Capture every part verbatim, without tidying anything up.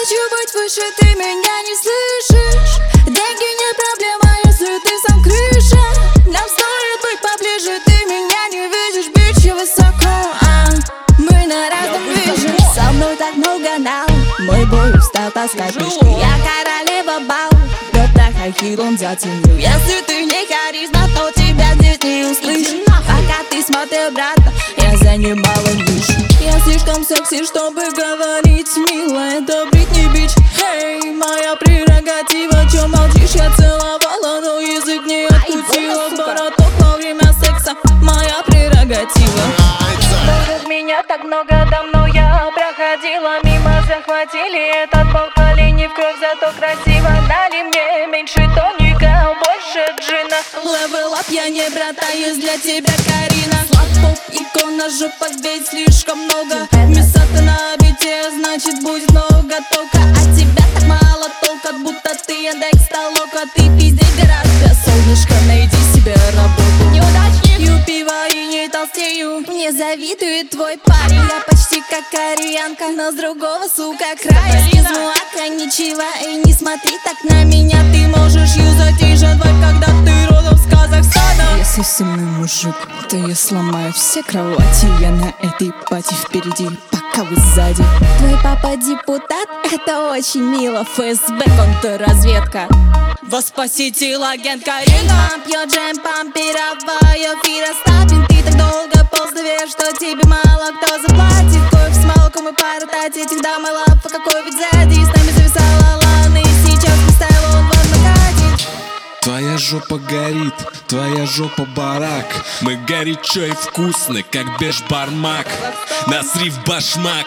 хочу быть выше, ты меня не слышишь. Деньги не проблема, если ты сам крыша. Нам стоит быть поближе, ты меня не видишь, бич, я высоко, а мы на разном движе. Со мной так много нал, мой бой устал таскать мешки. Я королева бал, да хахилом затеню. Если ты не харизма, то тебя здесь не услышишь. Пока ты смотрел брата, я занимала нишу. Я слишком секси, чтобы говорить мило. Это Бритни Бич, эй, моя прерогатива. Чё молчишь, я целовала, но язык не откусила. Вороток во время секса, моя прерогатива. Вокруг меня так много, давно я проходила мимо. Захватили этот бал, колени в кровь, зато красиво. Дали мне меньше тоника, больше джина. Level up, я не братаюсь для тебя, Карина. Слаб-поп, икона, жопа, ведь слишком много. Места на бите, значит будет много тока. А тебя так мало толка, будто ты индекс толока. Ты пиздец гораздо, солнышко, найди себе работу. Неудачник, пью пиво и не толстею. Мне завидует твой парень, я почти как кореянка, но с другого, сука, края. Без муака, ничего, и не смотри так на меня. Ты можешь юзать и жадвать, когда ты родом с Казахстана. Если сильный мужик, то я сломаю все кровати. Я на этой пати впереди, пока вы сзади. Твой папа депутат, это очень мило. ФСБ, контрразведка. Воспаситель, агент Карина. Пьет джем, пампировая фиростапин. Ты так долго полз, наверх, что тебе мало кто заплатит. Кофе с молоком и пара тать этих дам, и лапа, какой вид сзади. С нами зависала лана, и сейчас представил он вам накатит. Твоя жопа горит, твоя жопа барак. Мы горячо и вкусны, как бешбармак. Насрив башмак,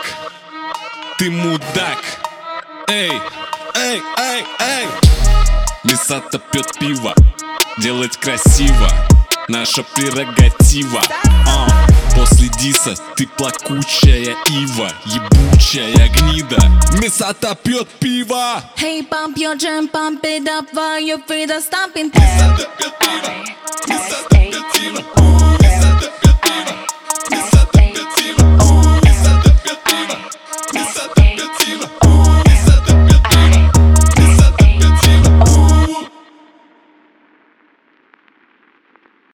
ты мудак. Эй, эй, эй, эй. Мисата пьет пиво, делать красиво, наша прерогатива. а, После диса ты плакучая ива, ебучая гнида. Мисата пьет пиво. Hey, pump your jam, pump it up while your feet are stomping. Мисата пьет пиво, Мисата пьет пиво, Мисата